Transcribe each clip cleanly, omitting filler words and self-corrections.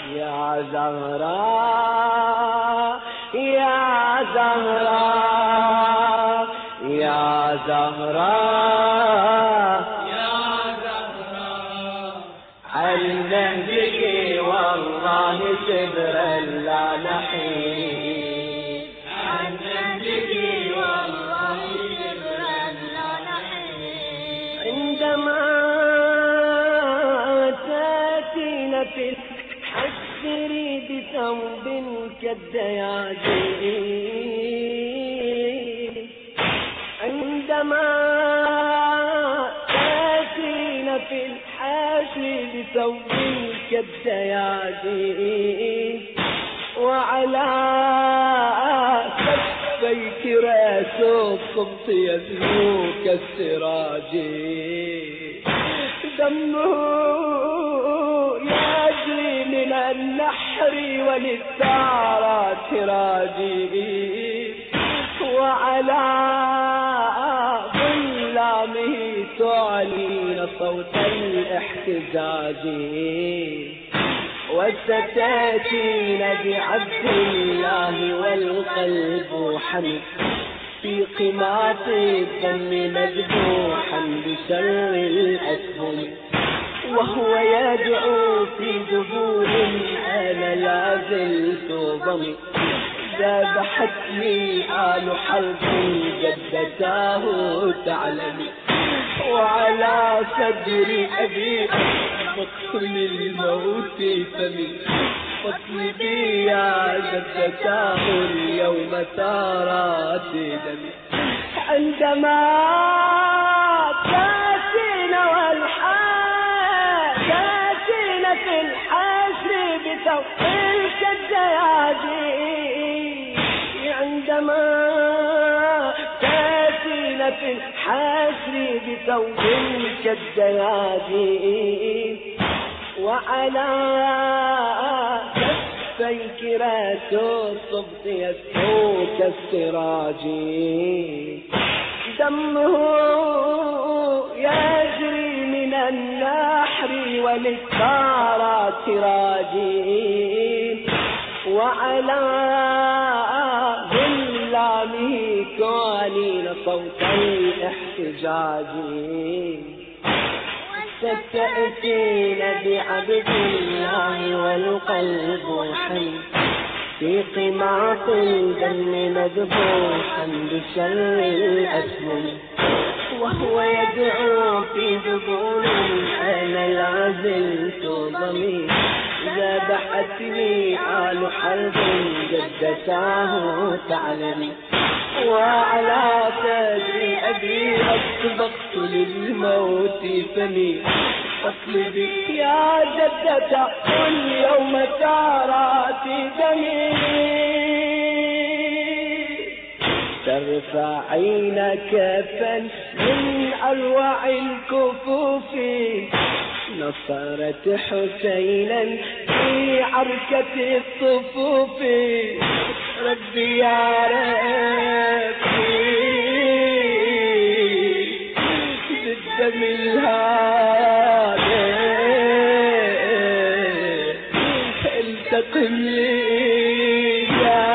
يا زهراء يا زهراء يا زهراء يا زهراء علمتك والله سبرا لا نحيد علمتك والله سبرا لا نحيد عندما تأتينا في الحسر بثوب كالدياجين عندما تأتينا في الحسر بثوب كالدياجين وعلى كفيك راس الصبط يزهو كالسراج دمه يجري من النحر وللثارات راجي وعلى ظلامه تعلين صوت الاحتجاج وستاتين بعبد الله والقلب حمد في قماط الدم مذبوحا بشر الأسهم وهو يدعو في دبور أنا لا زلت ضمي ذبحتني آل حرب جدتاه تعلمي وعلى صدر أبي مقتل الموت فمن فاطلبي يا جدتاه اليوم ثارات دمي عندما تاتينا تاتينا في الحشر بثوب كالدياجين عندما تاتينا في الحشر بثوب كالدياجين وعلى كفيك راس الصبط يسهو كالسراج دمه يجري من النحر وللثارات راجين وعلى ظلامه تعلين صوت الاحتجاج ستأتين بعبد الله والقلب حي في قماط الدم مذبوحا بشر الأسهم وهو يدعو في دبور أنا لا زلت ضمير ذبحتني آل حرب جدتاه تعلمي وعلى صدر أبي أسبقت للموت فمي فاطلبي يا جدة اليوم ثارات دمي ترفعين كفا من أروع الكفوف نصرت حسينا في عركة الصفوف ربي يا ربي بالدم الهادئ التقم لي يا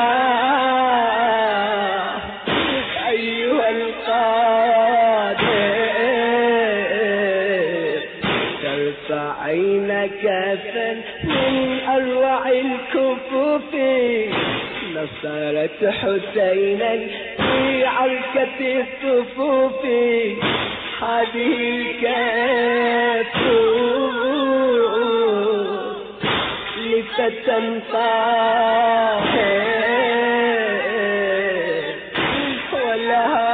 أيها القادر ترفعين كفا من أروع الكفوف نصرت حسينا في عركة الصفوف هذه الكف لفتى طاهر ولها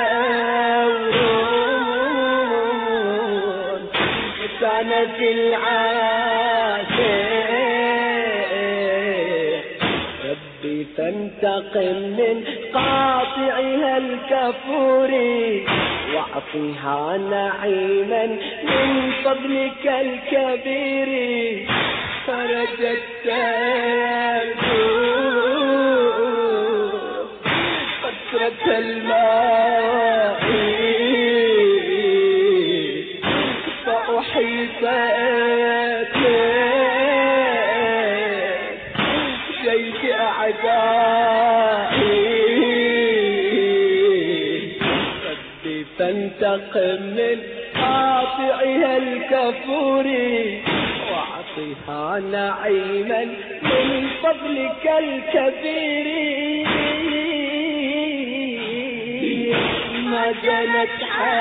دور كانت العاشق ربي فانتقم من قاطعها الكفور واعطيها نعيما من فضلك الكبير فرجت قطرة الماء فأحيطت جيش أعدائي. ربي فانتقم من قاطعها الكفور واعطها نعيما من فضلك الكبير. ما جنت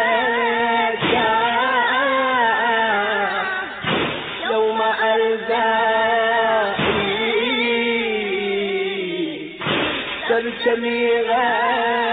حياتها يوم أرزائي ترتمي